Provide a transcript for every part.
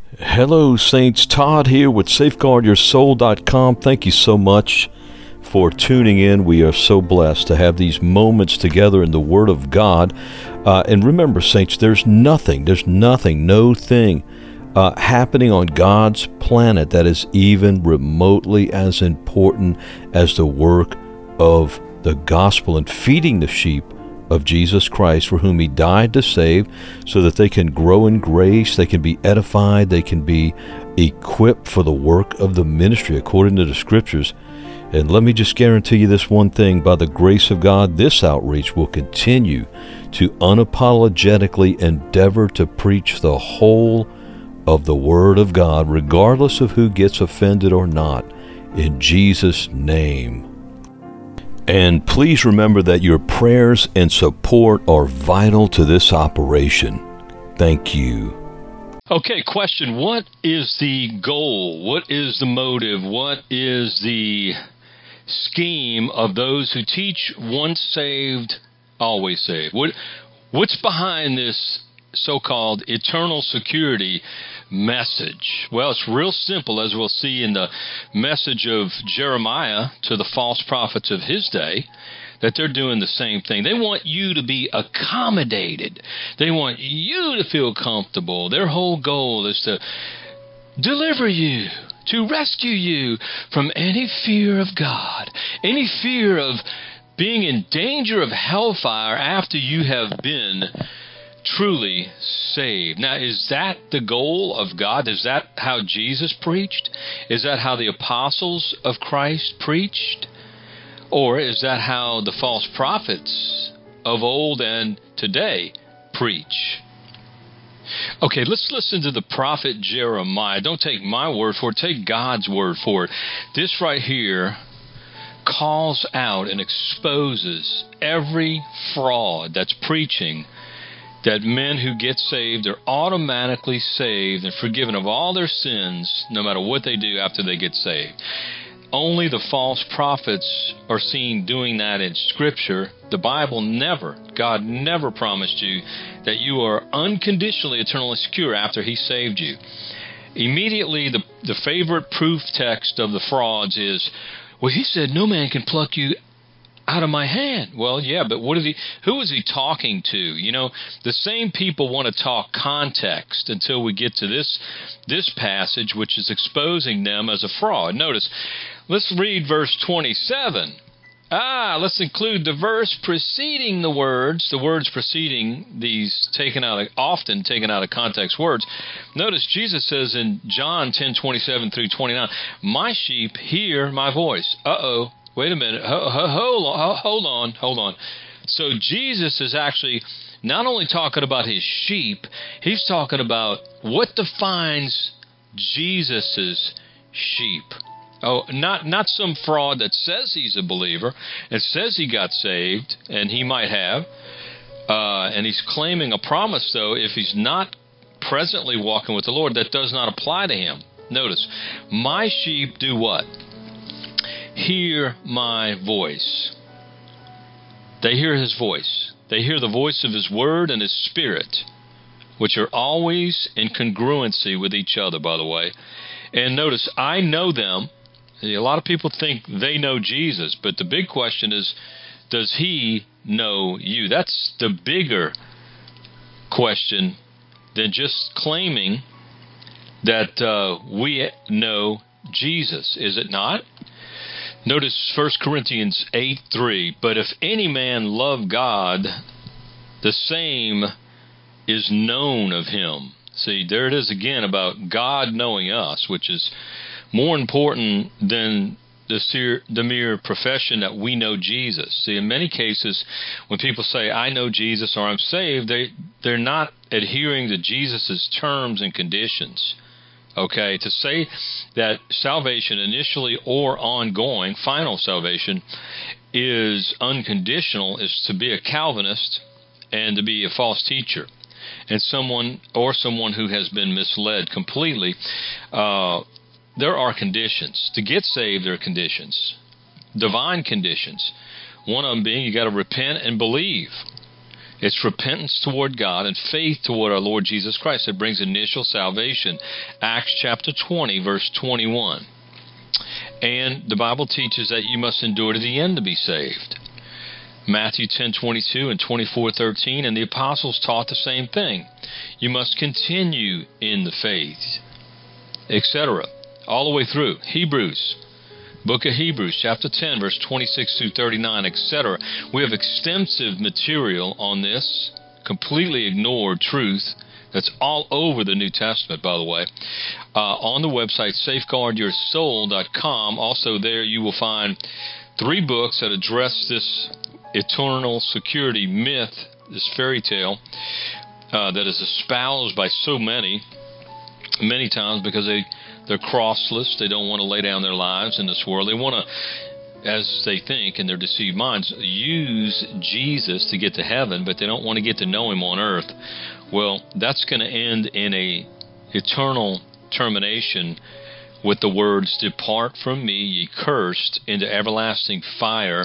Hello, Saints. Todd here with SafeguardYourSoul.com. Thank you so much for tuning in. We are so blessed to have these moments together in the Word of God. And remember, Saints, there's nothing, no thing happening on God's planet that is even remotely as important as the work of the gospel and feeding the sheep of Jesus Christ, for whom He died to save, so that they can grow in grace, they can be edified, they can be equipped for the work of the ministry according to the Scriptures. And let me just guarantee you this one thing: by the grace of God, this outreach will continue to unapologetically endeavor to preach the whole of the Word of God, regardless of who gets offended or not, in Jesus' name. And please remember that your prayers and support are vital to this operation. Thank you. Okay, question. What is the goal? What is the motive? What is the scheme of those who teach once saved, always saved? What's behind this so-called eternal security message? Well, it's real simple, as we'll see in the message of Jeremiah to the false prophets of his day, that they're doing the same thing. They want you to be accommodated. They want you to feel comfortable. Their whole goal is to deliver you, to rescue you from any fear of God, any fear of being in danger of hellfire after you have been truly saved. Now, is that the goal of God? Is that how Jesus preached? Is that how the apostles of Christ preached? Or is that how the false prophets of old and today preach? Okay, let's listen to the prophet Jeremiah. Don't take my word for it. Take God's word for it. This right here calls out and exposes every fraud that's preaching that men who get saved are automatically saved and forgiven of all their sins, no matter what they do after they get saved. Only the false prophets are seen doing that in Scripture. The Bible never, God never promised you that you are unconditionally eternally secure after He saved you. Immediately, the favorite proof text of the frauds is, well, He said no man can pluck you out of my hand. Well, yeah, but who is he talking to? You know, the same people want to talk context until we get to this passage, which is exposing them as a fraud. Notice, let's read verse 27. Let's include the verse preceding the words preceding these often taken out of context words. Notice Jesus says in John 10:27 through 29, my sheep hear my voice. Wait a minute. Hold on. So Jesus is actually not only talking about his sheep, he's talking about what defines Jesus's sheep. Oh, not some fraud that says he's a believer and says he got saved, and he might have, and he's claiming a promise, though, if he's not presently walking with the Lord, that does not apply to him. Notice, my sheep do what? Hear my voice. They hear his voice. They hear the voice of his word and his spirit, which are always in congruency with each other, by the way. And notice, I know them. A lot of people think they know Jesus, but the big question is, does he know you? That's the bigger question than just claiming that we know Jesus, is it not? Notice 1 Corinthians 8:3, but if any man love God, the same is known of him. See, there it is again about God knowing us, which is more important than the mere profession that we know Jesus. See, in many cases, when people say, I know Jesus or I'm saved, they're not adhering to Jesus' terms and conditions. Okay, to say that salvation initially or ongoing, final salvation, is unconditional is to be a Calvinist and to be a false teacher. And someone who has been misled completely. There are conditions. To get saved, there are conditions. Divine conditions. One of them being you got to repent and believe. It's repentance toward God and faith toward our Lord Jesus Christ that brings initial salvation. Acts chapter 20, verse 21. And the Bible teaches that you must endure to the end to be saved. Matthew 10:22 and 24:13, and the apostles taught the same thing. You must continue in the faith, etc. All the way through. Hebrews, book of Hebrews, chapter 10, verse 26 through 39, etc. We have extensive material on this, completely ignored truth. That's all over the New Testament, by the way. On the website, safeguardyoursoul.com. Also there you will find 3 books that address this eternal security myth, this fairy tale that is espoused by so many times because they're crossless. They don't want to lay down their lives in this world. They want to, as they think in their deceived minds, use Jesus to get to heaven, but they don't want to get to know Him on earth. Well, that's going to end in a eternal termination with the words, "Depart from me, ye cursed, into everlasting fire,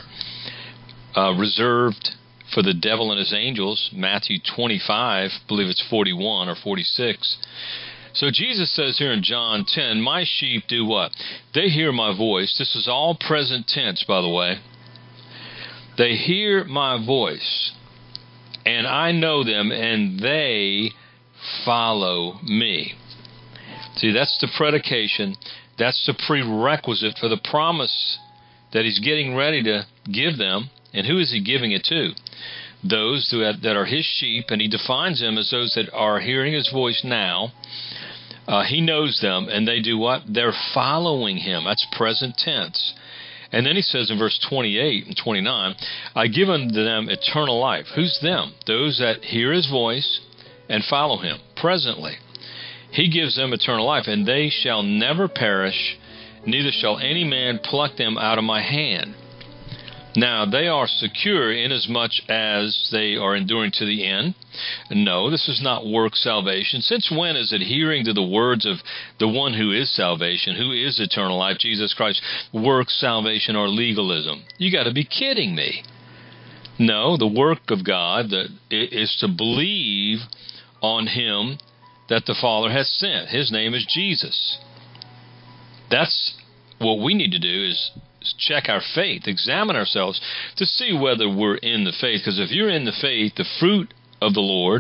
reserved for the devil and his angels," Matthew 25, I believe it's 41 or 46. So Jesus says here in John 10, "My sheep do what? They hear my voice." This is all present tense, by the way. "They hear my voice, and I know them, and they follow me." See, that's the predication. That's the prerequisite for the promise that He's getting ready to give them. And who is He giving it to? Those that are His sheep, and He defines them as those that are hearing His voice now. He knows them, and they do what? They're following Him. That's present tense. And then He says in verse 28 and 29, "I give unto them eternal life." Who's them? Those that hear His voice and follow Him presently. He gives them eternal life, and they shall never perish, neither shall any man pluck them out of my hand. Now, they are secure inasmuch as they are enduring to the end. No, this is not work salvation. Since when is adhering to the words of the one who is salvation, who is eternal life, Jesus Christ, work salvation or legalism? You got to be kidding me. No, the work of God is to believe on Him that the Father has sent. His name is Jesus. That's what we need to do, is check our faith, examine ourselves to see whether we're in the faith. Because if you're in the faith, the fruit of the Lord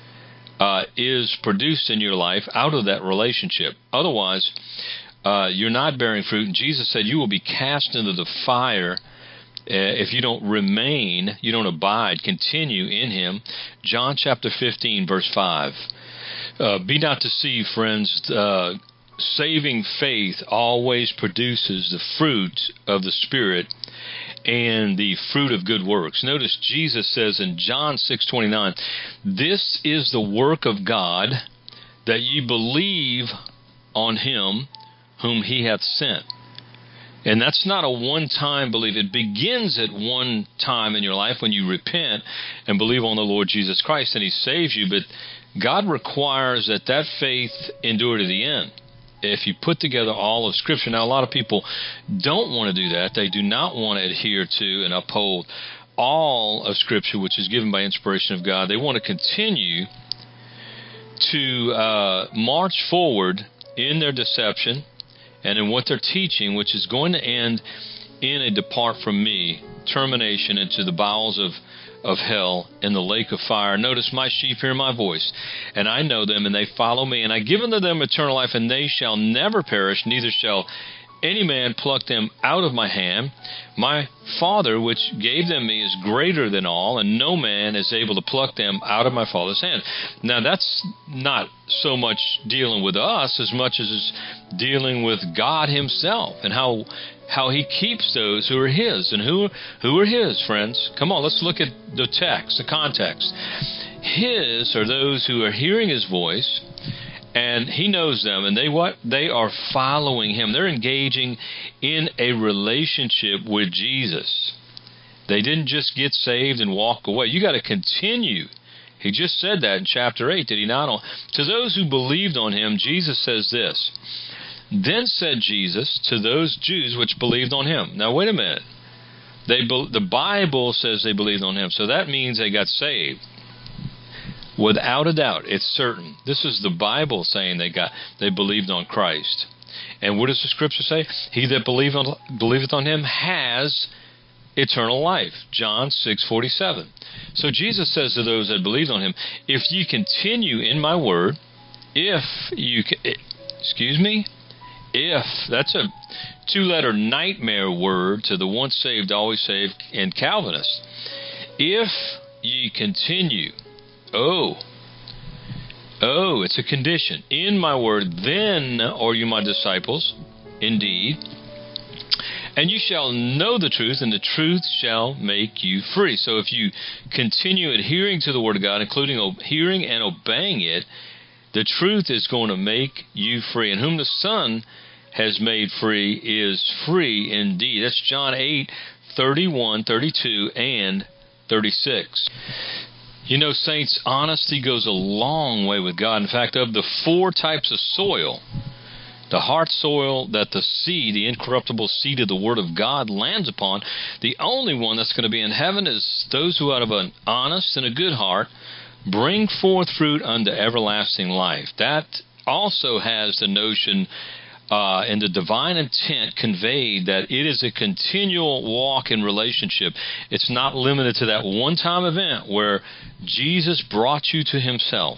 is produced in your life out of that relationship. Otherwise, you're not bearing fruit. And Jesus said you will be cast into the fire if you don't remain, you don't abide, continue in Him. John chapter 15, verse 5. Be not deceived, friends. Saving faith always produces the fruit of the Spirit and the fruit of good works. Notice Jesus says in John 6:29, "This is the work of God, that ye believe on Him whom He hath sent." And that's not a one-time belief. It begins at one time in your life when you repent and believe on the Lord Jesus Christ and He saves you. But God requires that faith endure to the end. If you put together all of Scripture. Now, a lot of people don't want to do that. They do not want to adhere to and uphold all of Scripture, which is given by inspiration of God. They want to continue to march forward in their deception and in what they're teaching, which is going to end in a depart from me, termination into the bowels of hell in the lake of fire. Notice, "My sheep hear my voice, and I know them, and they follow me. And I give unto them eternal life, and they shall never perish, neither shall any man pluck them out of my hand. My Father, which gave them me, is greater than all, and no man is able to pluck them out of my Father's hand." Now, that's not so much dealing with us as much as it's dealing with God Himself and how He keeps those who are His. And who are His, friends? Come on, let's look at the text, the context. His are those who are hearing His voice, and He knows them, and they are following Him. They're engaging in a relationship with Jesus. They didn't just get saved and walk away. You got to continue. He just said that in chapter 8, did He not? To those who believed on Him, Jesus says this, "Then said Jesus to those Jews which believed on Him." Now, wait a minute. The Bible says they believed on Him, so that means they got saved. Without a doubt, it's certain. This is the Bible saying they believed on Christ. And what does the Scripture say? He that believeth on him has eternal life. John 6:47. So Jesus says to those that believed on him, if ye continue in my word, if, that's a two-letter nightmare word to the once saved, always saved, and Calvinists. If ye continue, it's a condition. In my word, then are you my disciples, indeed. And you shall know the truth, and the truth shall make you free. So if you continue adhering to the Word of God, including hearing and obeying it, the truth is going to make you free. And whom the Son has made free is free indeed. That's John 8:31, 32, and 36. You know, saints, honesty goes a long way with God. In fact, of the 4 types of soil, the heart soil that the seed, the incorruptible seed of the Word of God lands upon, the only one that's going to be in heaven is those who out of an honest and a good heart bring forth fruit unto everlasting life. That also has the notion and the divine intent conveyed that it is a continual walk in relationship. It's not limited to that one-time event where Jesus brought you to himself.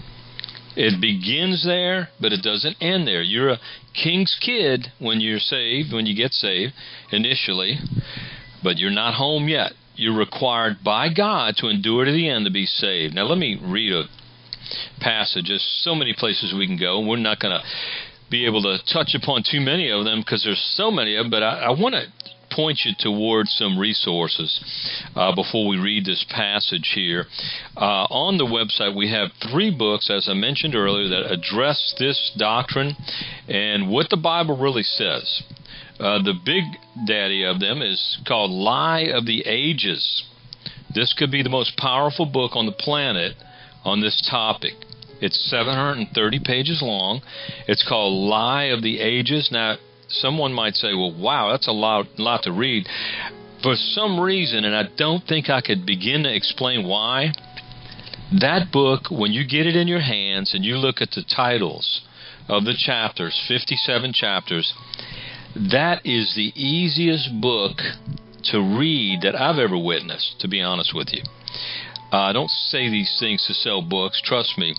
It begins there, but it doesn't end there. You're a king's kid when you're saved, when you get saved initially, but you're not home yet. You're required by God to endure to the end to be saved. Now let me read a passage. There's so many places we can go. We're not going to be able to touch upon too many of them because there's so many of them, but I want to point you towards some resources before we read this passage here. On the website, we have 3 books, as I mentioned earlier, that address this doctrine and what the Bible really says. The big daddy of them is called Lie of the Ages. This could be the most powerful book on the planet on this topic. It's 730 pages long. It's called Lie of the Ages. Now, someone might say, well, wow, that's a lot to read. For some reason, and I don't think I could begin to explain why, that book, when you get it in your hands and you look at the titles of the chapters, 57 chapters, that is the easiest book to read that I've ever witnessed, to be honest with you. I don't say these things to sell books, trust me.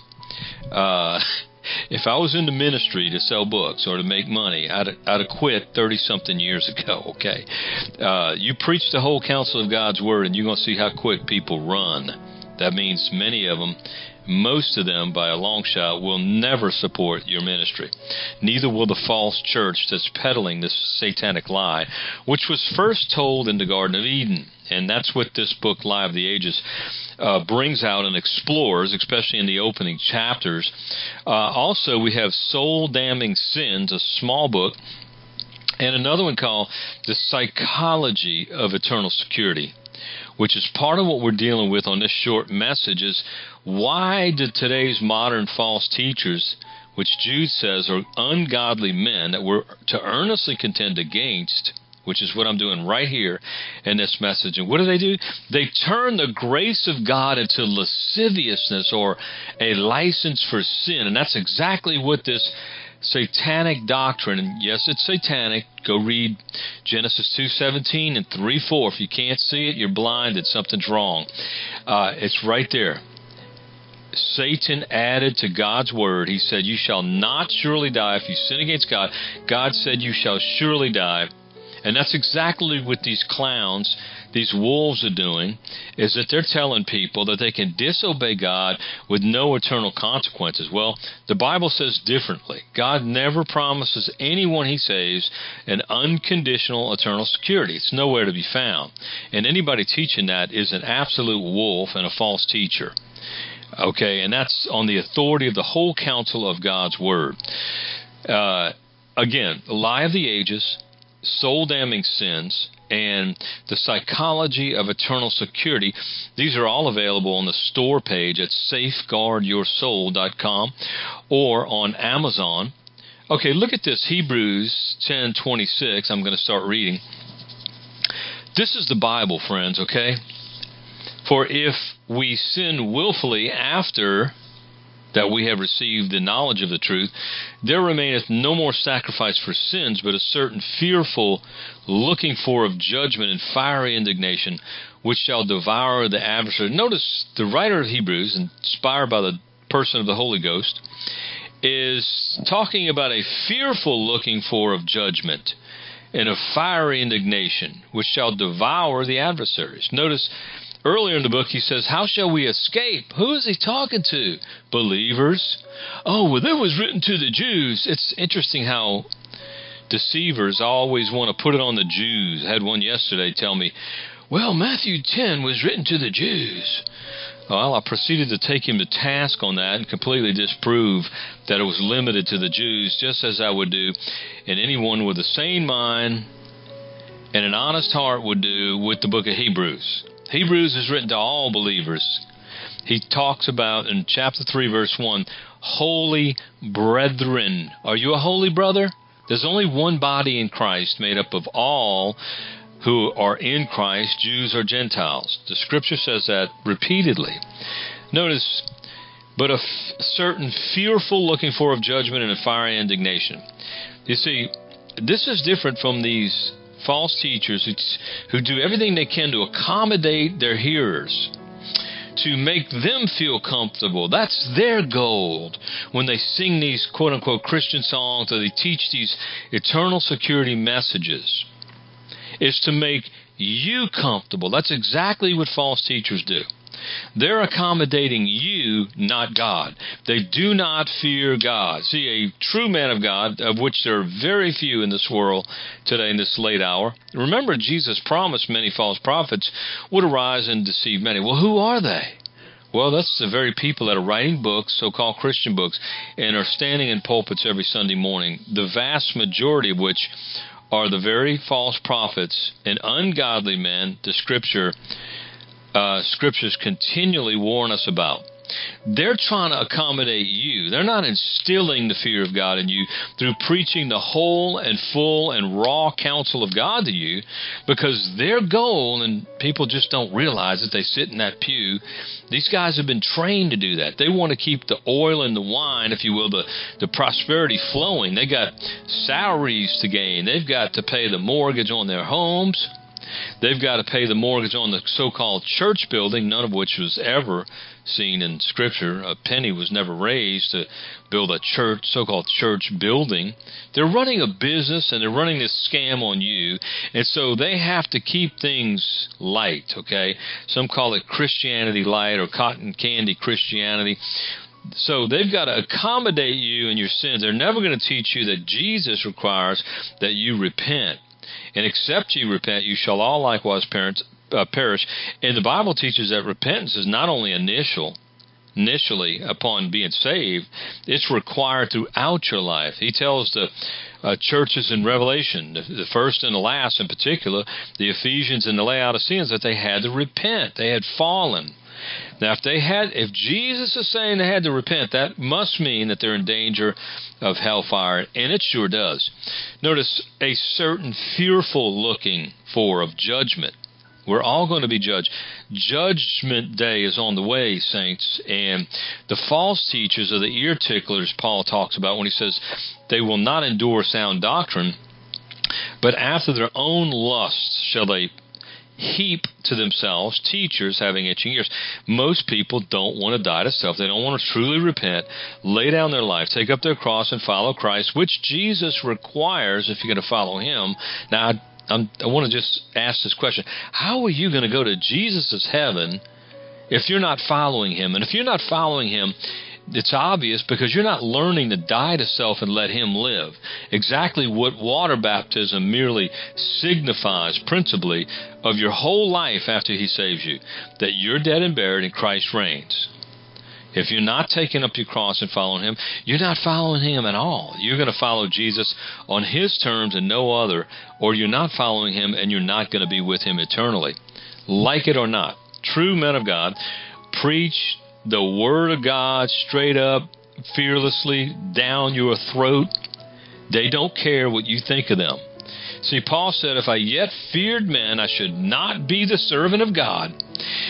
If I was in the ministry to sell books or to make money, I'd have quit 30-something years ago, okay? You preach the whole counsel of God's Word, and you're going to see how quick people run. That means many of them, most of them by a long shot, will never support your ministry. Neither will the false church that's peddling this satanic lie, which was first told in the Garden of Eden. And that's what this book, Lie of the Ages, brings out and explores, especially in the opening chapters. Also, we have Soul Damning Sins, a small book, and another one called The Psychology of Eternal Security, which is part of what we're dealing with on this short message, is why did today's modern false teachers, which Jude says are ungodly men that we're to earnestly contend against, which is what I'm doing right here in this message. And what do? They turn the grace of God into lasciviousness or a license for sin. And that's exactly what this satanic doctrine, and yes, it's satanic. Go read Genesis 2:17 and 3:4. If you can't see it, you're blinded. Something's wrong. It's right there. Satan added to God's word. He said, you shall not surely die. If you sin against God, God said you shall surely die. And that's exactly what these clowns, these wolves are doing, is that they're telling people that they can disobey God with no eternal consequences. Well, the Bible says differently. God never promises anyone he saves an unconditional eternal security. It's nowhere to be found. And anybody teaching that is an absolute wolf and a false teacher. Okay, and that's on the authority of the whole counsel of God's Word. Again, the Lie of the Ages, Soul Damning Sins, and The Psychology of Eternal Security. These are all available on the store page at safeguardyoursoul.com or on Amazon. Okay, look at this, Hebrews 10:26. I'm going to start reading. This is the Bible, friends, okay? For if we sin willfully after that we have received the knowledge of the truth, there remaineth no more sacrifice for sins, but a certain fearful looking for of judgment and fiery indignation, which shall devour the adversary. Notice the writer of Hebrews, inspired by the person of the Holy Ghost, is talking about a fearful looking for of judgment and of fiery indignation, which shall devour the adversaries. Notice earlier in the book he says, how shall we escape? Who is he talking to? Believers. Oh, well, that was written to the Jews. It's interesting how deceivers always want to put it on the Jews. I had one yesterday tell me, well, Matthew 10 was written to the Jews. Well, I proceeded to take him to task on that and completely disprove that it was limited to the Jews, just as I would do, and anyone with a sane mind and an honest heart would do with the book of Hebrews. Hebrews is written to all believers. He talks about, in chapter 3, verse 1, holy brethren. Are you a holy brother? There's only one body in Christ made up of all who are in Christ, Jews or Gentiles. The Scripture says that repeatedly. Notice, but a certain fearful looking for of judgment and a fiery indignation. You see, this is different from these false teachers who do everything they can to accommodate their hearers, to make them feel comfortable. That's their goal when they sing these quote-unquote Christian songs or they teach these eternal security messages, is to make you comfortable. That's exactly what false teachers do. They're accommodating you, not God. They do not fear God. See, a true man of God, of which there are very few in this world today in this late hour. Remember, Jesus promised many false prophets would arise and deceive many. Well, who are they? Well, that's the very people that are writing books, so-called Christian books, and are standing in pulpits every Sunday morning, the vast majority of which are the very false prophets and ungodly men the Scriptures continually warn us about. They're trying to accommodate you. They're not instilling the fear of God in you through preaching the whole and full and raw counsel of God to you, because their goal, and people just don't realize that they sit in that pew, these guys have been trained to do that. They want to keep the oil and the wine, if you will, the prosperity flowing. They got salaries to gain. They've got to pay the mortgage on their homes. They've got to pay the mortgage on the so-called church building, none of which was ever seen in Scripture. A penny was never raised to build a church, so-called church building. They're running a business, and they're running this scam on you, and so they have to keep things light, okay? Some call it Christianity light or cotton candy Christianity. So they've got to accommodate you in your sins. They're never going to teach you that Jesus requires that you repent. And except ye repent, you shall all likewise perish. And the Bible teaches that repentance is not only initially upon being saved, it's required throughout your life. He tells the churches in Revelation, the first and the last in particular, the Ephesians and the Laodiceans, that they had to repent. They had fallen. Now, if Jesus is saying they had to repent, that must mean that they're in danger of hellfire, and it sure does. Notice, a certain fearful looking for of judgment. We're all going to be judged. Judgment day is on the way, saints, and the false teachers are the ear ticklers Paul talks about when he says they will not endure sound doctrine, but after their own lusts shall they heap to themselves teachers having itching ears. Most people don't want to die to self. They don't want to truly repent, lay down their life, take up their cross, and follow Christ, which Jesus requires if you're going to follow Him. Now, I want to just ask this question. How are you going to go to Jesus' heaven if you're not following Him? And if you're not following Him, it's obvious, because you're not learning to die to self and let Him live. Exactly what water baptism merely signifies principally of your whole life after He saves you, that you're dead and buried and Christ reigns. If you're not taking up your cross and following Him, you're not following Him at all. You're going to follow Jesus on His terms and no other, or you're not following Him and you're not going to be with Him eternally. Like it or not, true men of God preach the Word of God straight up, fearlessly, down your throat. They don't care what you think of them. See, Paul said, if I yet feared men, I should not be the servant of God.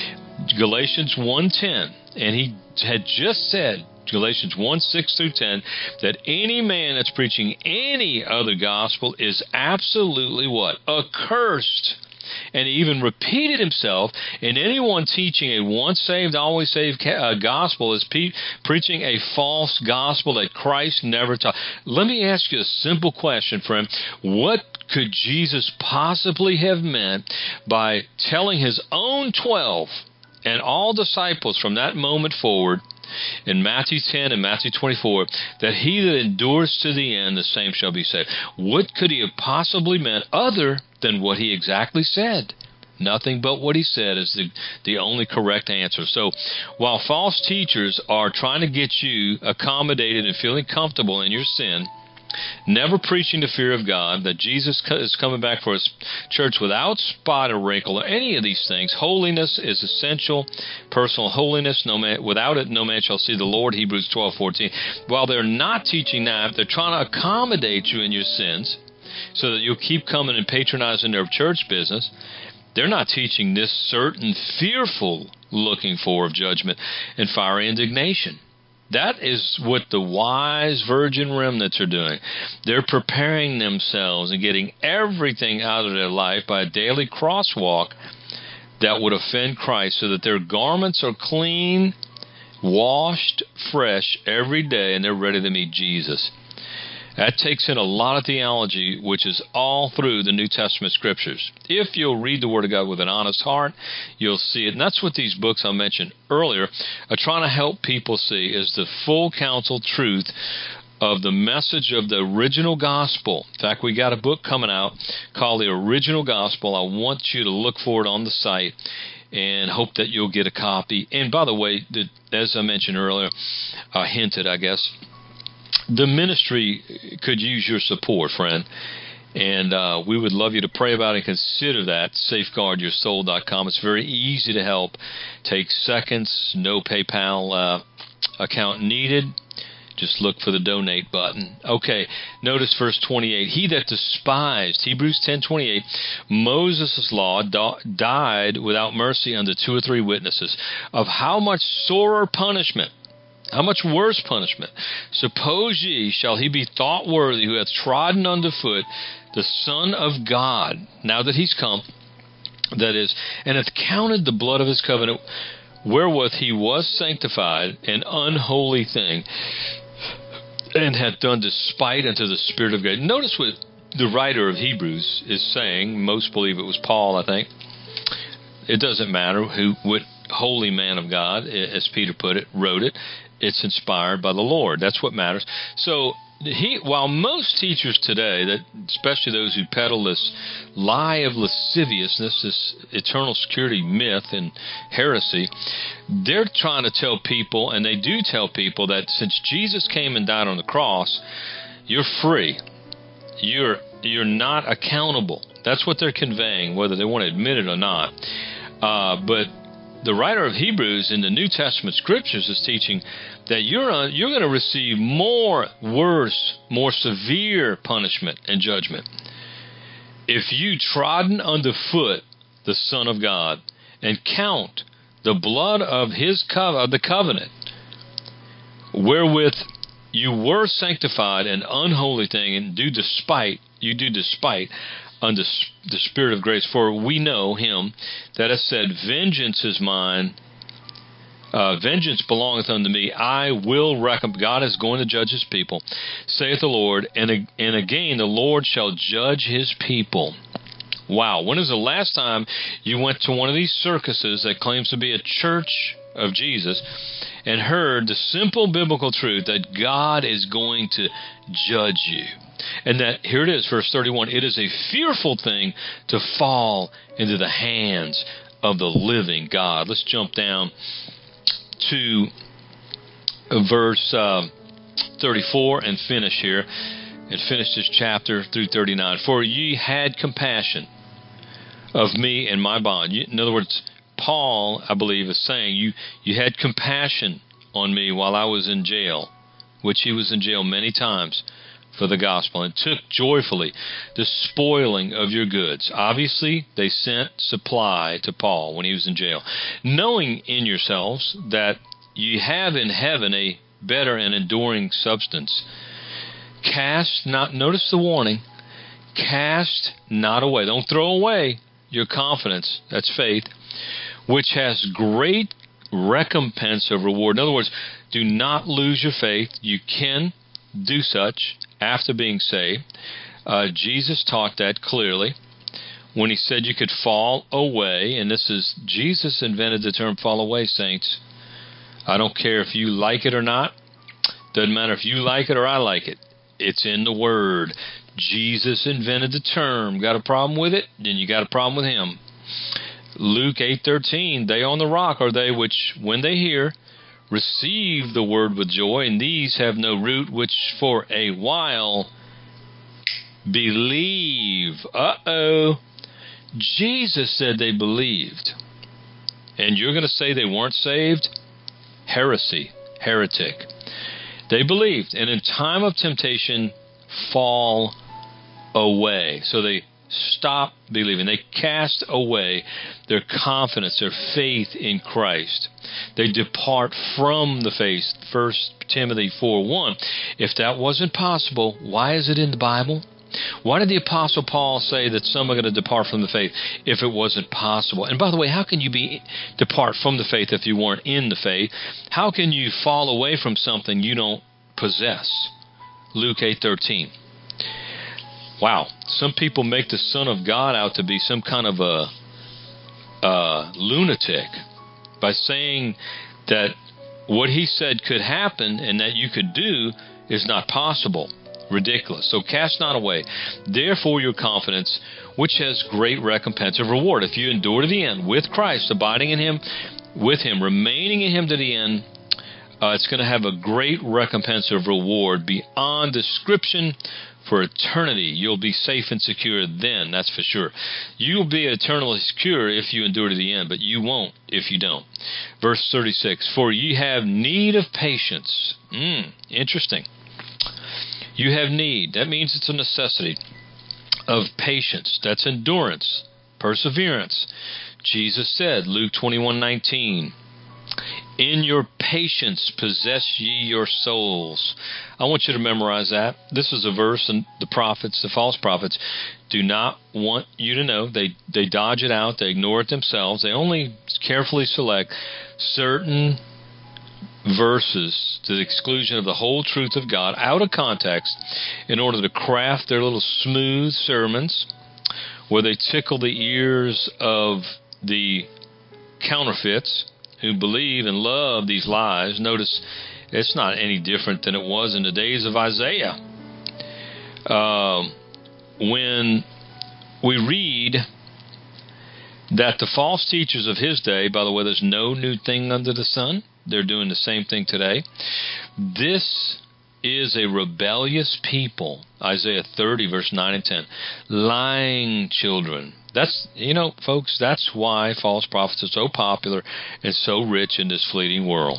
Galatians 1:10, and he had just said, Galatians 1:6 through 10, that any man that's preaching any other gospel is absolutely what? Accursed. And he even repeated himself, and anyone teaching a once saved, always saved gospel is preaching a false gospel that Christ never taught. Let me ask you a simple question, friend. What could Jesus possibly have meant by telling his own 12 and all disciples from that moment forward in Matthew 10 and Matthew 24, that he that endures to the end, the same shall be saved? What could he have possibly meant other than what he exactly said? Nothing but what he said is the only correct answer. So while false teachers are trying to get you accommodated and feeling comfortable in your sin, never preaching the fear of God, that Jesus is coming back for his church without spot or wrinkle or any of these things. Holiness is essential, personal holiness. Without it, no man shall see the Lord, Hebrews 12:14. While they're not teaching that, they're trying to accommodate you in your sins so that you'll keep coming and patronizing their church business. They're not teaching this certain fearful looking for of judgment and fiery indignation. That is what the wise virgin remnants are doing. They're preparing themselves and getting everything out of their life by a daily crosswalk that would offend Christ, so that their garments are clean, washed, fresh every day, and they're ready to meet Jesus. That takes in a lot of theology, which is all through the New Testament Scriptures. If you'll read the Word of God with an honest heart, you'll see it. And that's what these books I mentioned earlier are trying to help people see, is the full counsel truth of the message of the original gospel. In fact, we got a book coming out called The Original Gospel. I want you to look for it on the site and hope that you'll get a copy. And by the way, as I mentioned earlier, hinted, I guess, the ministry could use your support, friend, and we would love you to pray about it and consider that. SafeGuardYourSoul.com. It's very easy to help. Takes seconds. No PayPal account needed. Just look for the donate button. Okay, notice verse 28. He that despised, Hebrews 10:28, Moses' law died without mercy unto 2 or 3 witnesses. Of how much sorer punishment, how much worse punishment, suppose ye, shall he be thought worthy who hath trodden under foot the Son of God, now that he's come, that is, and hath counted the blood of his covenant, wherewith he was sanctified, an unholy thing, and hath done despite unto the Spirit of God. Notice what the writer of Hebrews is saying. Most believe it was Paul, I think. It doesn't matter what holy man of God, as Peter put it, wrote it. It's inspired by the Lord. That's what matters. So while most teachers today, that especially those who peddle this lie of lasciviousness, this eternal security myth and heresy, they're trying to tell people, and they do tell people, that since Jesus came and died on the cross, you're free. You're not accountable. That's what they're conveying, whether they want to admit it or not. But the writer of Hebrews in the New Testament Scriptures is teaching that you're going to receive more severe punishment and judgment if you trodden underfoot the Son of God and count the blood of the covenant, wherewith you were sanctified, an unholy thing, and do despite unto the Spirit of grace. For we know him that hath said, vengeance is mine, vengeance belongeth unto me, I will recompense. God is going to judge his people, saith the Lord, and again the Lord shall judge his people. Wow, when is the last time you went to one of these circuses that claims to be a church of Jesus and heard the simple biblical truth that God is going to judge you? And that, here it is, verse 31, it is a fearful thing to fall into the hands of the living God. Let's jump down to verse 34 and finish here, and finish this chapter through 39. For ye had compassion of me and my bond. In other words, Paul, I believe, is saying you had compassion on me while I was in jail, which he was in jail many times for the gospel, and took joyfully the spoiling of your goods. Obviously, they sent supply to Paul when he was in jail, knowing in yourselves that you have in heaven a better and enduring substance. Cast not, notice the warning, cast not away. Don't throw away your confidence, that's faith, which has great recompense of reward. In other words, do not lose your faith. You can do such after being saved. Jesus taught that clearly when he said you could fall away, and Jesus invented the term fall away, saints. I don't care if you like it or not. Doesn't matter if you like it or I like it. It's in the Word. Jesus invented the term. Got a problem with it? Then you got a problem with him. Luke 8:13, they on the rock are they which, when they hear, receive the word with joy, and these have no root, which for a while believe. Jesus said they believed. And you're going to say they weren't saved? Heresy. Heretic. They believed, and in time of temptation, fall away. So they stop believing. They cast away their confidence, their faith in Christ. They depart from the faith. 1 Timothy 4:1. If that wasn't possible, why is it in the Bible? Why did the Apostle Paul say that some are going to depart from the faith if it wasn't possible? And by the way, how can you depart from the faith if you weren't in the faith? How can you fall away from something you don't possess? Luke 8:13. Wow, some people make the Son of God out to be some kind of a lunatic by saying that what he said could happen and that you could do is not possible. Ridiculous. So cast not away, therefore, your confidence, which has great recompense of reward. If you endure to the end with Christ, abiding in him, with him, remaining in him to the end, it's going to have a great recompense of reward beyond description for eternity. You'll be safe and secure then, that's for sure. You'll be eternally secure if you endure to the end, but you won't if you don't. Verse 36, for ye have need of patience. Interesting. You have need. That means it's a necessity of patience. That's endurance, perseverance. Jesus said, Luke 21:19, in your patience possess ye your souls. I want you to memorize that. This is a verse, and the prophets, the false prophets, do not want you to know. They dodge it out. They ignore it themselves. They only carefully select certain verses to the exclusion of the whole truth of God out of context in order to craft their little smooth sermons where they tickle the ears of the counterfeits who believe and love these lies. Notice it's not any different than it was in the days of Isaiah. When we read that the false teachers of his day, by the way, there's no new thing under the sun. They're doing the same thing today. This is a rebellious people. Isaiah 30, verse 9 and 10. Lying children. That's, folks, that's why false prophets are so popular and so rich in this fleeting world.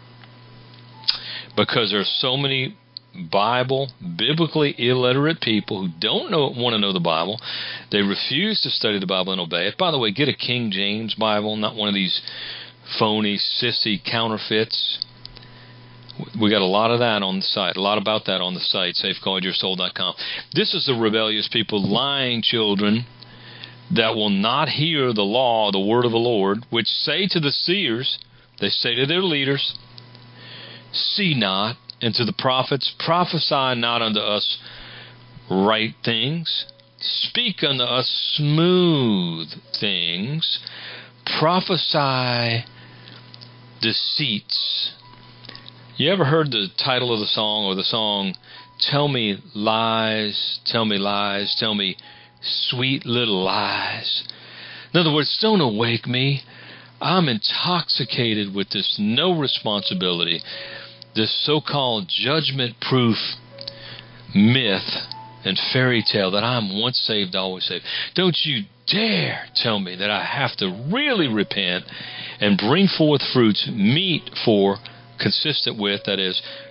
Because there are so many biblically illiterate people who don't want to know the Bible. They refuse to study the Bible and obey it. By the way, get a King James Bible, not one of these phony, sissy counterfeits. We got a lot of that on the site, a lot about that on the site, safeguardyoursoul.com. This is the rebellious people, lying children that will not hear the law, the word of the Lord, which say to the seers, they say to their leaders, see not, and to the prophets, prophesy not unto us right things, speak unto us smooth things, prophesy deceits. You ever heard the title of the song or the song, Tell Me Lies, Tell Me Lies, Tell Me Sweet Little Lies? In other words, don't awake me. I'm intoxicated with this no responsibility, this so-called judgment-proof myth and fairy tale that I'm once saved, always saved. Don't you dare tell me that I have to really repent and bring forth fruits meet for, consistent with, that is,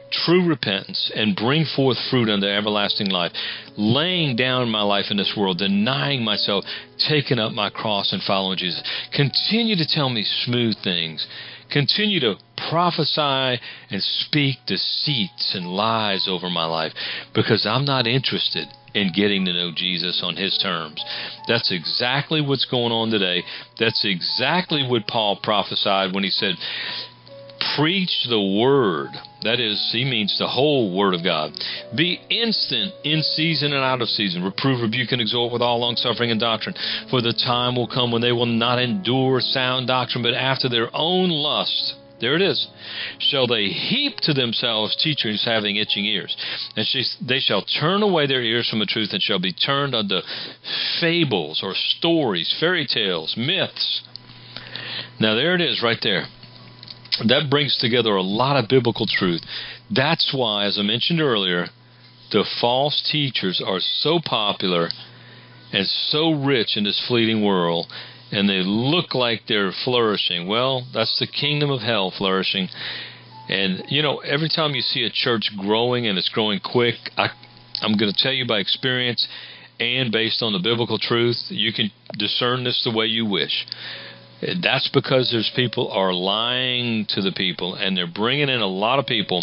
true repentance and bring forth fruit unto everlasting life, laying down my life in this world, denying myself, taking up my cross and following Jesus. Continue to tell me smooth things. Continue to prophesy and speak deceits and lies over my life, because I'm not interested in getting to know Jesus on His terms. That's exactly what's going on today. That's exactly what Paul prophesied when he said, preach the word. That is, he means the whole word of God. Be instant in season and out of season. Reprove, rebuke, and exhort with all longsuffering and doctrine. For the time will come when they will not endure sound doctrine, but after their own lust, there it is, shall they heap to themselves teachers having itching ears. And they shall turn away their ears from the truth, and shall be turned unto fables or stories, fairy tales, myths. Now there it is right there. That brings together a lot of biblical truth. That's why, as I mentioned earlier, the false teachers are so popular and so rich in this fleeting world, and they look like they're flourishing. Well, that's the kingdom of hell flourishing. And, you know, every time you see a church growing, and it's growing quick, I'm going to tell you by experience and based on the biblical truth, you can discern this the way you wish. That's because there's people are lying to the people, and they're bringing in a lot of people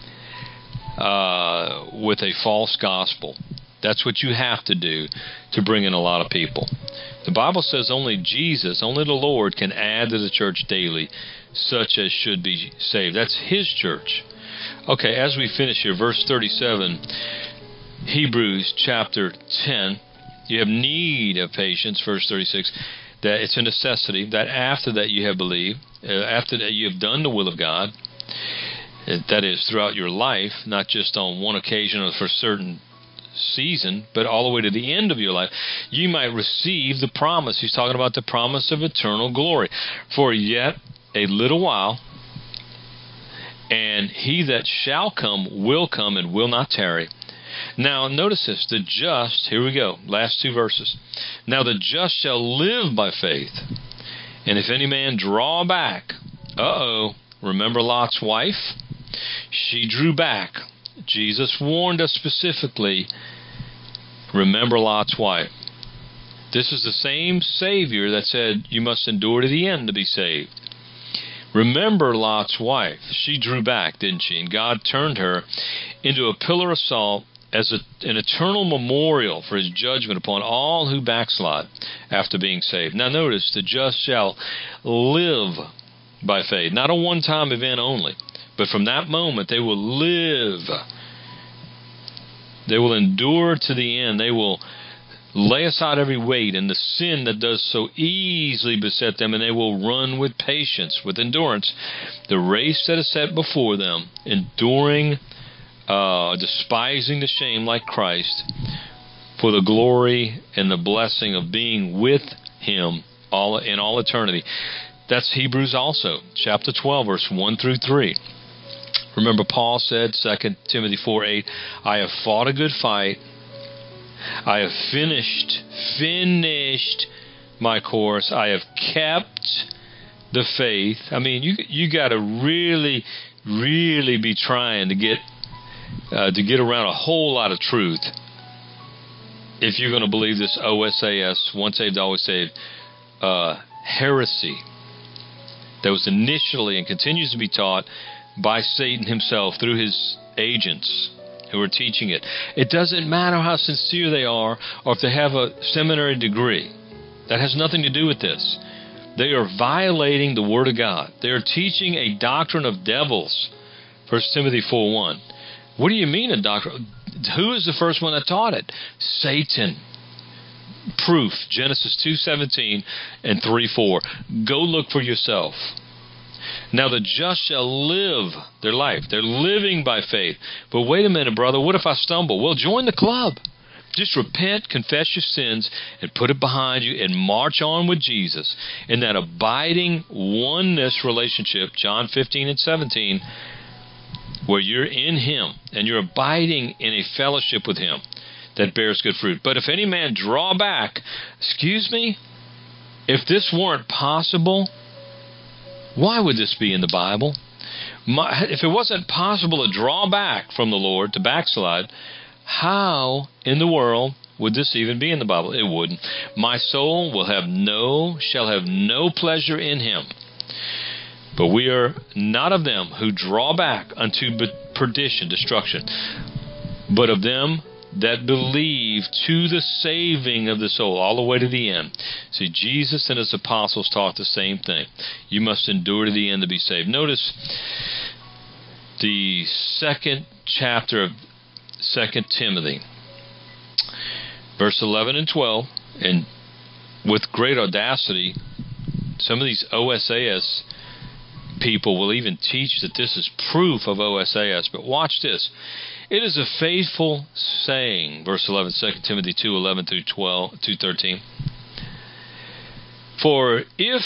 with a false gospel. That's what you have to do to bring in a lot of people. The Bible says only Jesus, only the Lord can add to the church daily such as should be saved. That's His church. Okay, as we finish here, verse 37, Hebrews chapter 10, you have need of patience, verse 36, that it's a necessity that after that you have believed, after that you have done the will of God, that is throughout your life, not just on one occasion or for a certain season, but all the way to the end of your life, you might receive the promise. He's talking about the promise of eternal glory. For yet a little while, and He that shall come will come and will not tarry. Now, notice this, the just, here we go, last two verses. Now the just shall live by faith. And if any man draw back, remember Lot's wife? She drew back. Jesus warned us specifically, remember Lot's wife. This is the same Savior that said you must endure to the end to be saved. Remember Lot's wife. She drew back, didn't she? And God turned her into a pillar of salt as an eternal memorial for His judgment upon all who backslide after being saved. Now notice, the just shall live by faith. Not a one-time event only, but from that moment they will live. They will endure to the end. They will lay aside every weight and the sin that does so easily beset them, and they will run with patience, with endurance, the race that is set before them, enduring, despising the shame like Christ, for the glory and the blessing of being with Him in all eternity. That's Hebrews also, chapter 12, verse 1 through 3. Remember Paul said, 2 Timothy 4:8, I have fought a good fight. I have finished my course. I have kept the faith. I mean, you got to really, really be trying to get around a whole lot of truth if you're going to believe this OSAS, once saved, always saved, heresy that was initially and continues to be taught by Satan himself through his agents who are teaching it. It doesn't matter how sincere they are or if they have a seminary degree. That has nothing to do with this. They are violating the Word of God. They are teaching a doctrine of devils. 1 Timothy 4:1. What do you mean a doctrine? Who is the first one that taught it? Satan. Proof, Genesis 2:17 and 3:4. Go look for yourself. Now the just shall live their life. They're living by faith. But wait a minute, brother, what if I stumble? Well, join the club. Just repent, confess your sins, and put it behind you, and march on with Jesus in that abiding oneness relationship, John 15 and 17, where you're in Him, and you're abiding in a fellowship with Him that bears good fruit. But if any man draw back, excuse me, if this weren't possible, why would this be in the Bible? If it wasn't possible to draw back from the Lord, to backslide, how in the world would this even be in the Bible? It wouldn't. My soul shall have no pleasure in him. But we are not of them who draw back unto perdition, destruction, but of them that believe to the saving of the soul, all the way to the end. See, Jesus and his apostles taught the same thing. You must endure to the end to be saved. Notice the 2nd chapter of 2 Timothy, verse 11 and 12, and with great audacity, some of these OSAS people will even teach that this is proof of OSAS. But watch this. It is a faithful saying, verse 11, 2 Timothy 2:11 through 2:13. For if,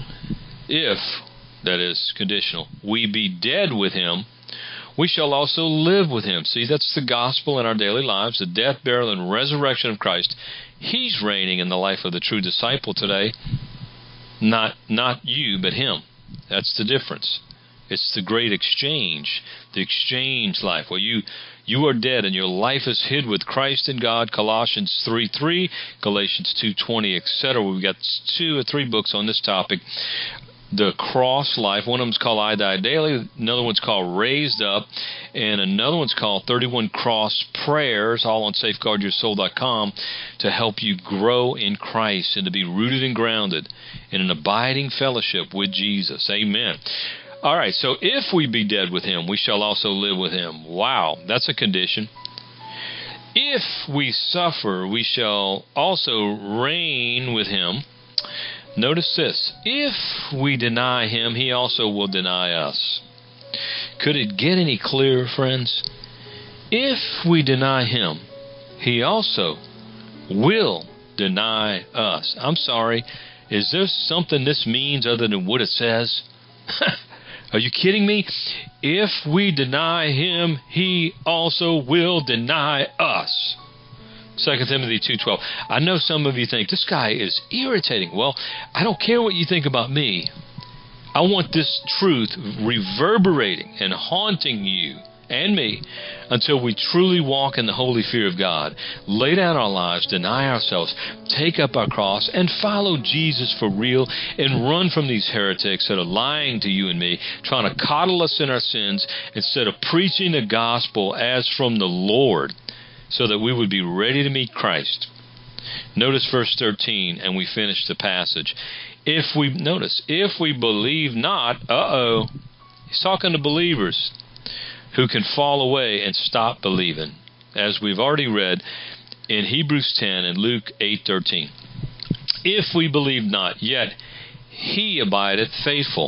that is conditional, we be dead with him, we shall also live with him. See, that's the gospel in our daily lives, the death, burial, and resurrection of Christ. He's reigning in the life of the true disciple today. Not you, but him. That's the difference. It's the great exchange, the exchange life. Well, you are dead and your life is hid with Christ in God, Colossians 3:3, Galatians 2:20, etc. We've got 2 or 3 books on this topic. The cross life, one of them's called I Die Daily, another one's called Raised Up, and another one's called 31 Cross Prayers, all on safeguardyoursoul.com, to help you grow in Christ and to be rooted and grounded in an abiding fellowship with Jesus. Amen. All right, so if we be dead with him, we shall also live with him. Wow, that's a condition. If we suffer, we shall also reign with him. Notice this. If we deny him, he also will deny us. Could it get any clearer, friends? If we deny him, he also will deny us. I'm sorry. Is there something this means other than what it says? Are you kidding me? If we deny him, he also will deny us. 2 Timothy 2:12. I know some of you think, this guy is irritating. Well, I don't care what you think about me. I want this truth reverberating and haunting you and me until we truly walk in the holy fear of God, lay down our lives, deny ourselves, take up our cross, and follow Jesus for real, and run from these heretics that are lying to you and me, trying to coddle us in our sins instead of preaching the gospel as from the Lord, so that we would be ready to meet Christ. Notice verse 13, and we finish the passage. If we believe not, he's talking to believers who can fall away and stop believing, as we've already read in Hebrews 10 and Luke 8:13. If we believe not, yet he abideth faithful.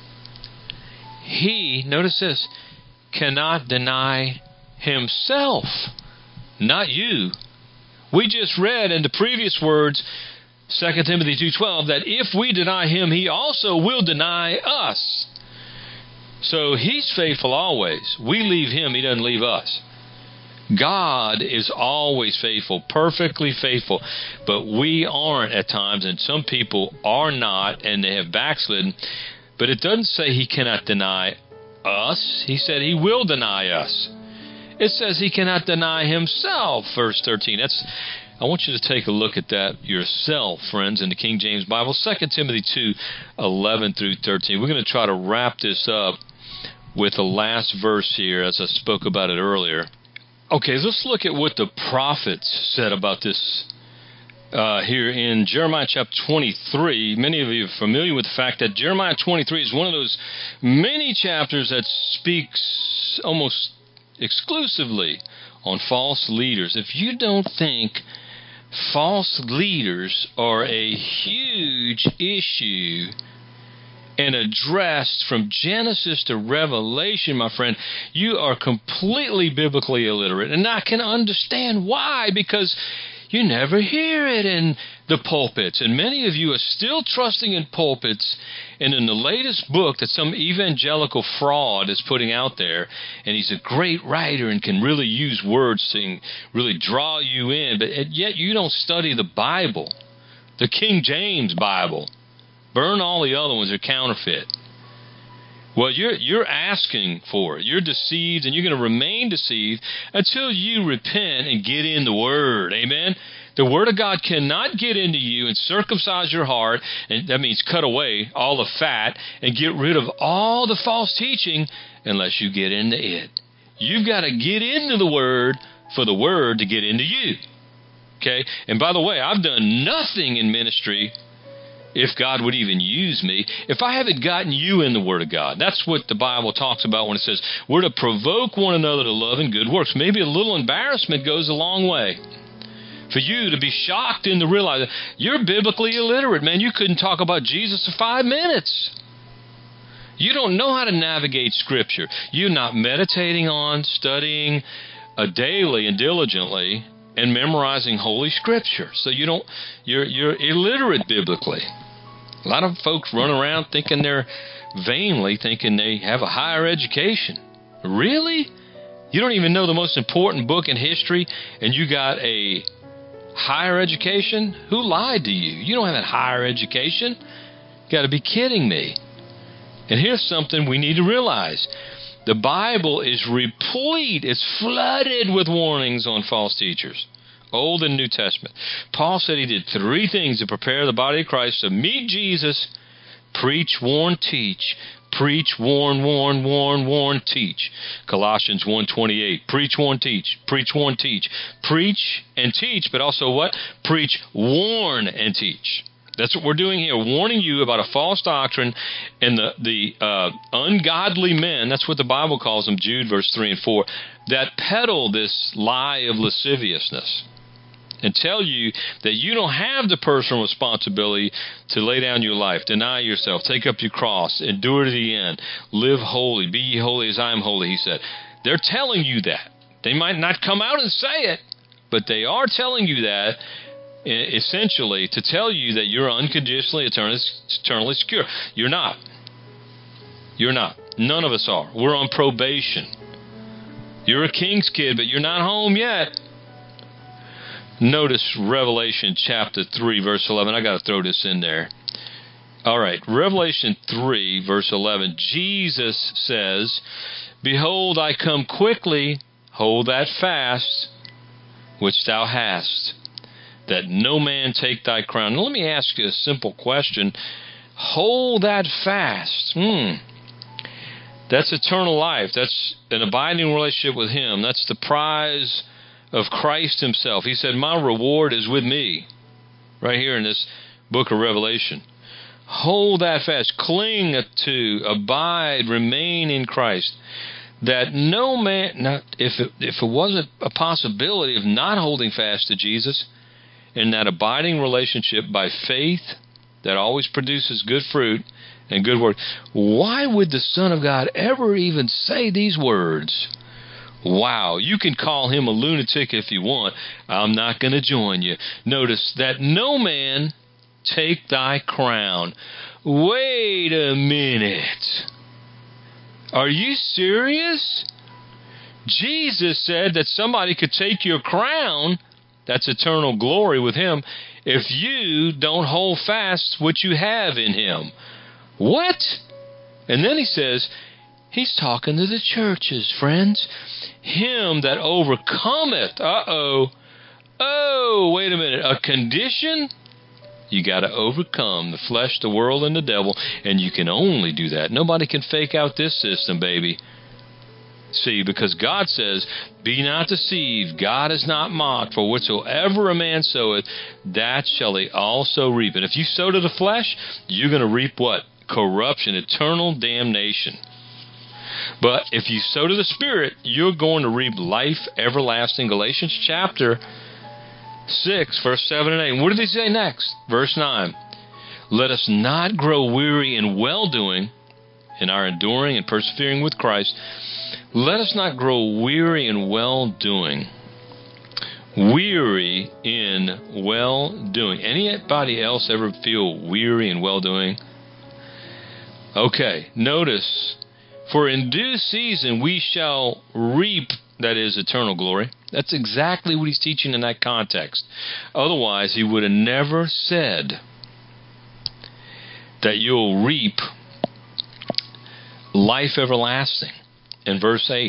He, notice this, cannot deny himself. Not you. We just read in the previous words, 2 Timothy 2:12, that if we deny him, he also will deny us. So he's faithful always. We leave him, he doesn't leave us. God is always faithful, perfectly faithful. But we aren't at times, and some people are not, and they have backslidden. But it doesn't say he cannot deny us. He said he will deny us. It says he cannot deny himself, verse 13. I want you to take a look at that yourself, friends, in the King James Bible. 2 Timothy 2:11 through 13. We're going to try to wrap this up with the last verse here, as I spoke about it earlier. Okay, let's look at what the prophets said about this here in Jeremiah chapter 23. Many of you are familiar with the fact that Jeremiah 23 is one of those many chapters that speaks almost exclusively on false leaders. If you don't think false leaders are a huge issue and addressed from Genesis to Revelation, my friend, you are completely biblically illiterate. And I can understand why, because you never hear it in the pulpits. And many of you are still trusting in pulpits and in the latest book that some evangelical fraud is putting out there. And he's a great writer and can really use words to really draw you in. But yet you don't study the Bible, the King James Bible. Burn all the other ones, they're counterfeit. Well, you're asking for it. You're deceived, and you're going to remain deceived until you repent and get in the Word. Amen? The Word of God cannot get into you and circumcise your heart, and that means cut away all the fat and get rid of all the false teaching unless you get into it. You've got to get into the Word for the Word to get into you. Okay? And by the way, I've done nothing in ministry if God would even use me, if I haven't gotten you in the Word of God. That's what the Bible talks about when it says we're to provoke one another to love and good works. Maybe a little embarrassment goes a long way. For you to be shocked and to realize that you're biblically illiterate, man. You couldn't talk about Jesus for 5 minutes. You don't know how to navigate Scripture. You're not meditating on, studying daily and diligently and memorizing Holy Scripture. So you're illiterate biblically. A lot of folks run around vainly thinking they have a higher education. Really? You don't even know the most important book in history, and you got a higher education? Who lied to you? You don't have a higher education. You got to be kidding me. And here's something we need to realize. The Bible is replete, it's flooded with warnings on false teachers. Old and New Testament. Paul said he did 3 things to prepare the body of Christ to meet Jesus: preach, warn, teach. Preach, warn, warn, warn, warn, teach. Colossians 1:28. Preach, warn, teach. Preach, warn, teach. Preach and teach, but also what? Preach, warn, and teach. That's what we're doing here, warning you about a false doctrine and the ungodly men, that's what the Bible calls them, Jude verse 3 and 4, that peddle this lie of lasciviousness and tell you that you don't have the personal responsibility to lay down your life, deny yourself, take up your cross, endure to the end, live holy, be ye holy as I am holy, he said. They're telling you that. They might not come out and say it, but they are telling you that, essentially, to tell you that you're unconditionally, eternally secure. You're not. You're not. None of us are. We're on probation. You're a king's kid, but you're not home yet. Notice Revelation chapter 3, verse 11. I got to throw this in there. All right. Revelation 3, verse 11. Jesus says, "Behold, I come quickly. Hold that fast, which thou hast, that no man take thy crown." Now, let me ask you a simple question. Hold that fast. That's eternal life. That's an abiding relationship with Him. That's the prize of Christ Himself. He said, "My reward is with me," right here in this book of Revelation. Hold that fast. Cling to, abide, remain in Christ. That no man, if it wasn't a possibility of not holding fast to Jesus, in that abiding relationship by faith that always produces good fruit and good work, why would the Son of God ever even say these words? Wow, you can call Him a lunatic if you want. I'm not going to join you. Notice that no man take thy crown. Wait a minute. Are you serious? Jesus said that somebody could take your crown. That's eternal glory with Him if you don't hold fast what you have in Him. What? And then He says, He's talking to the churches, friends. Him that overcometh. Oh, wait a minute. A condition? You got to overcome the flesh, the world, and the devil, and you can only do that. Nobody can fake out this system, baby. See, because God says, "Be not deceived, God is not mocked, for whatsoever a man soweth, that shall he also reap." And if you sow to the flesh, you're going to reap what? Corruption, eternal damnation. But if you sow to the Spirit, you're going to reap life everlasting. Galatians chapter 6, verse 7 and 8. And what did he say next? Verse 9. "Let us not grow weary in well-doing," in our enduring and persevering with Christ. Let us not grow weary in well-doing. Weary in well-doing. Anybody else ever feel weary in well-doing? Okay, notice, "For in due season we shall reap," that is, eternal glory. That's exactly what he's teaching in that context. Otherwise, he would have never said that you'll reap life everlasting in verse 8.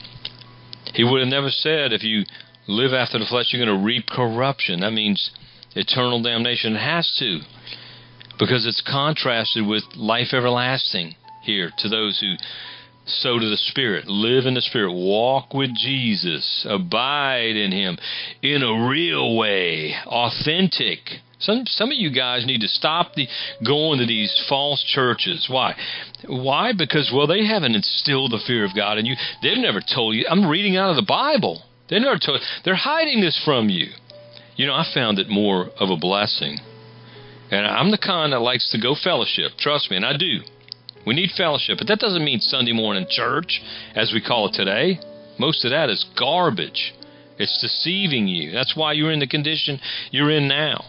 He would have never said, if you live after the flesh, you're going to reap corruption. That means eternal damnation. It has to, because it's contrasted with life everlasting here to those who sow to the Spirit, live in the Spirit, walk with Jesus, abide in Him in a real way, authentic. Some of you guys need to stop going to these false churches. Why? Why? Because, well, they haven't instilled the fear of God in you. They've never told you. I'm reading out of the Bible. They never told. They're hiding this from you. You know, I found it more of a blessing. And I'm the kind that likes to go fellowship. Trust me, and I do. We need fellowship, but that doesn't mean Sunday morning church, as we call it today. Most of that is garbage. It's deceiving you. That's why you're in the condition you're in now.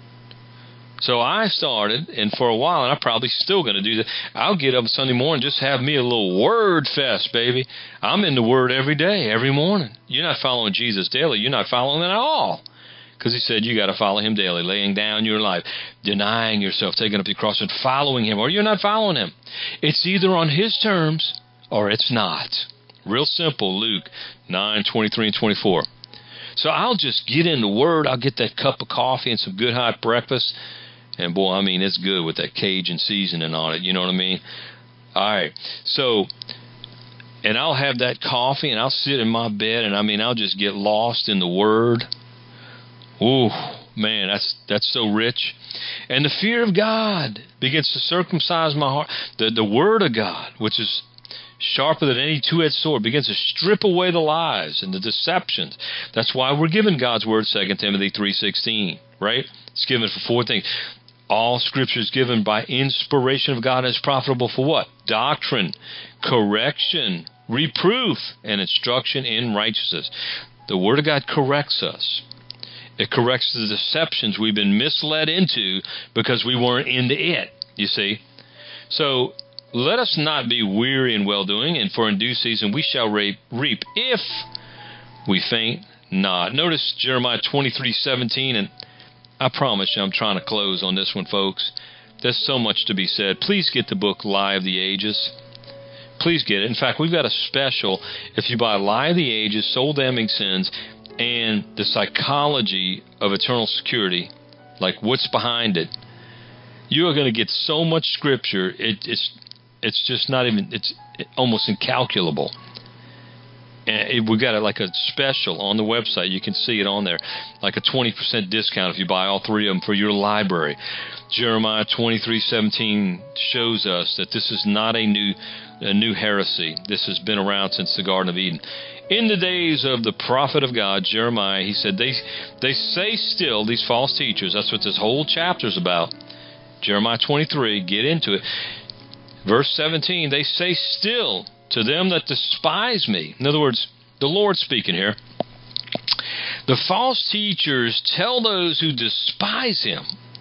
So I started, and for a while, and I'm probably still going to do that, I'll get up Sunday morning, just have me a little word fest, baby. I'm in the Word every day, every morning. You're not following Jesus daily. You're not following Him at all. Because He said you got to follow Him daily, laying down your life, denying yourself, taking up your cross, and following Him, or you're not following Him. It's either on His terms or it's not. Real simple, Luke 9:23 and 24. So I'll just get in the Word. I'll get that cup of coffee and some good hot breakfast. And boy, I mean, it's good with that Cajun seasoning on it. You know what I mean? All right. So, and I'll have that coffee and I'll sit in my bed and I mean, I'll just get lost in the Word. Ooh, man, that's so rich. And the fear of God begins to circumcise my heart. The Word of God, which is sharper than any two-edged sword, begins to strip away the lies and the deceptions. That's why we're given God's Word, 2 Timothy 3:16, right? It's given for four things. All Scripture is given by inspiration of God and is profitable for what? Doctrine, correction, reproof, and instruction in righteousness. The Word of God corrects us. It corrects the deceptions we've been misled into because we weren't into it, you see. So let us not be weary in well-doing, and for in due season we shall reap if we faint not. Notice Jeremiah 23:17, and I promise you I'm trying to close on this one, folks. There's so much to be said. Please get the book Lie of the Ages. Please get it. In fact, we've got a special. If you buy Lie of the Ages, Soul Damning Sins, and the Psychology of Eternal Security, like what's behind it, you are going to get so much Scripture. It's just not even. It's almost incalculable. And we've got like a special on the website. You can see it on there, like a 20% discount if you buy all three of them for your library. Jeremiah 23:17 shows us that this is not a new heresy. This has been around since the Garden of Eden. In the days of the prophet of God, Jeremiah, he said, they say still, these false teachers, that's what this whole chapter is about. Jeremiah 23, get into it. Verse 17, they say still to them that despise me. In other words, the Lord speaking here. The false teachers tell those who despise Him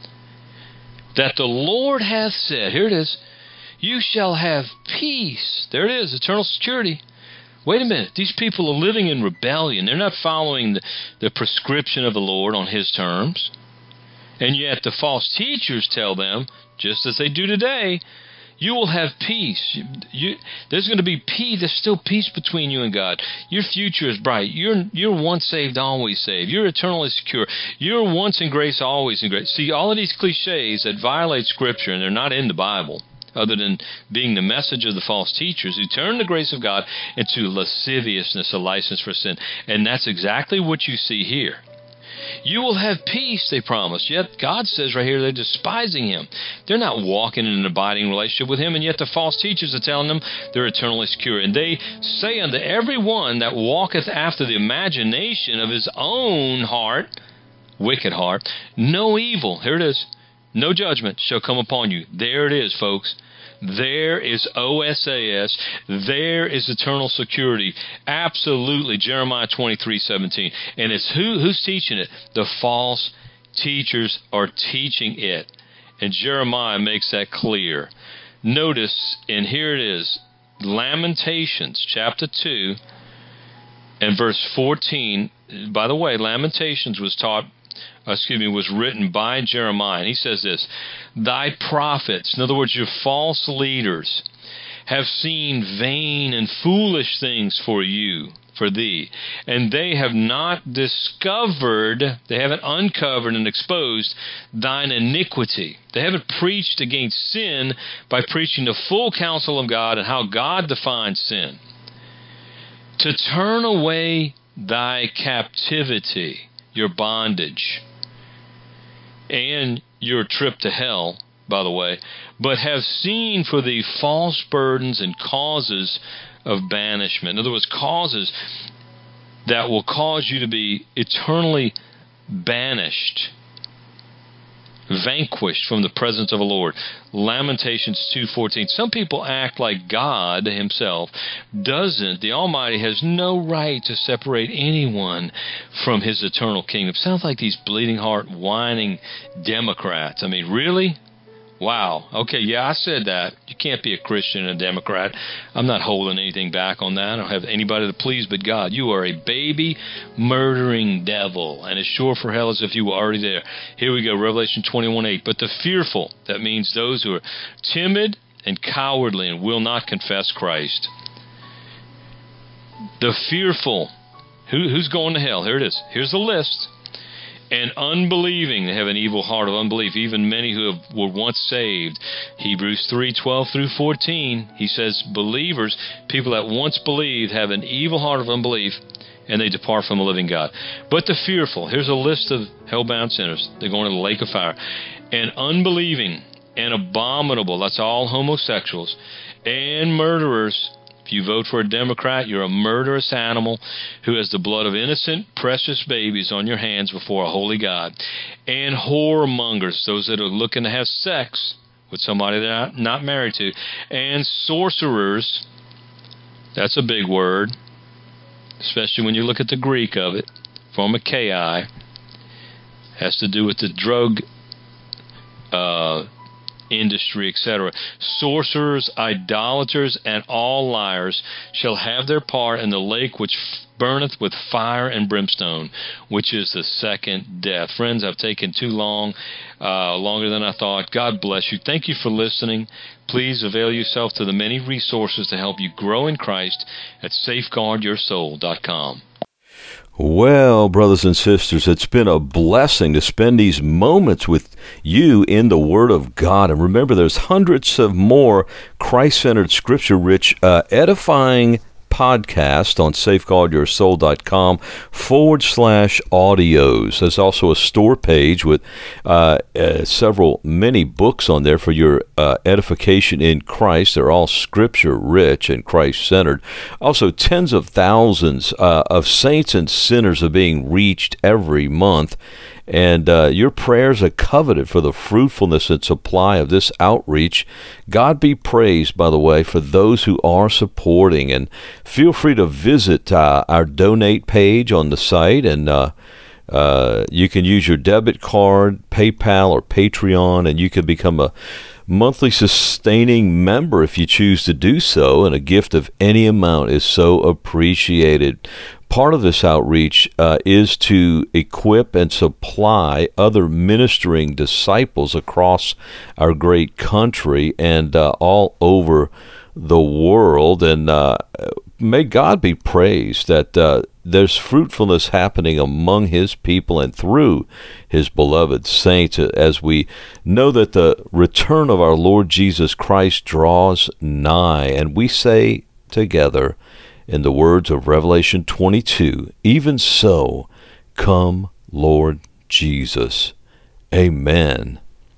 that the Lord hath said, here it is, you shall have peace. There it is, eternal security. Wait a minute, these people are living in rebellion. They're not following the prescription of the Lord on His terms. And yet the false teachers tell them, just as they do today, you will have peace. There's going to be peace. There's still peace between you and God. Your future is bright. You're once saved, always saved. You're eternally secure. You're once in grace, always in grace. See, all of these cliches that violate Scripture, and they're not in the Bible, other than being the message of the false teachers who turn the grace of God into lasciviousness, a license for sin. And that's exactly what you see here. You will have peace, they promise. Yet God says right here they're despising Him. They're not walking in an abiding relationship with Him, and yet the false teachers are telling them they're eternally secure. And they say unto every one that walketh after the imagination of his own heart, wicked heart, no evil, here it is, no judgment shall come upon you. There it is, folks. There is OSAS. There is eternal security. Absolutely. Jeremiah 23:17. And it's who's teaching it? The false teachers are teaching it. And Jeremiah makes that clear. Notice, and here it is, Lamentations chapter 2 and verse 14. By the way, Lamentations was written by Jeremiah. And he says this, thy prophets, in other words, your false leaders, have seen vain and foolish things for thee, and they have not discovered, they haven't uncovered and exposed thine iniquity. They haven't preached against sin by preaching the full counsel of God and how God defines sin. To turn away thy captivity, your bondage, and your trip to hell, by the way, but have seen for thee false burdens and causes of banishment. In other words, causes that will cause you to be eternally banished, vanquished from the presence of the Lord. Lamentations 2:14. Some people act like God himself doesn't. The Almighty has no right to separate anyone from his eternal kingdom. Sounds like these bleeding heart, whining Democrats. I mean, really? Wow. Okay, yeah, I said that. You can't be a Christian and a Democrat. I'm not holding anything back on that. I don't have anybody to please but God. You are a baby murdering devil, and as sure for hell as if you were already there. Here we go, Revelation 21:8. But the fearful, that means those who are timid and cowardly and will not confess Christ. The fearful. Who's going to hell? Here it is. Here's the list. And unbelieving, they have an evil heart of unbelief, even many who were once saved. Hebrews 3:12 through 14, he says, believers, people that once believed, have an evil heart of unbelief, and they depart from the living God. But the fearful, here's a list of hell-bound sinners. They're going to the lake of fire. And unbelieving and abominable, that's all homosexuals, and murderers. If you vote for a Democrat, you're a murderous animal who has the blood of innocent, precious babies on your hands before a holy God. And whoremongers, those that are looking to have sex with somebody they're not married to. And sorcerers, that's a big word, especially when you look at the Greek of it, pharmakeia, has to do with the drug industry, etc. Sorcerers, idolaters, and all liars shall have their part in the lake which burneth with fire and brimstone, which is the second death. Friends, I've taken too long, longer than I thought. God bless you. Thank you for listening. Please avail yourself to the many resources to help you grow in Christ at safeguardyoursoul.com. Well, brothers and sisters, it's been a blessing to spend these moments with you in the Word of God. And remember, there's hundreds of more Christ-centered, Scripture-rich, edifying podcast on safeguardyoursoul.com/audios. There's also a store page with many books on there for your edification in Christ. They're all scripture rich and Christ centered. Also, tens of thousands of saints and sinners are being reached every month. And your prayers are coveted for the fruitfulness and supply of this outreach. God be praised, by the way, for those who are supporting. And feel free to visit our donate page on the site. And you can use your debit card, PayPal, or Patreon, and you can become a monthly sustaining member if you choose to do so. And a gift of any amount is so appreciated. Part of this outreach is to equip and supply other ministering disciples across our great country and all over the world. And may God be praised that there's fruitfulness happening among His people and through His beloved saints, as we know that the return of our Lord Jesus Christ draws nigh. And we say together, in the words of Revelation 22, even so, come, Lord Jesus. Amen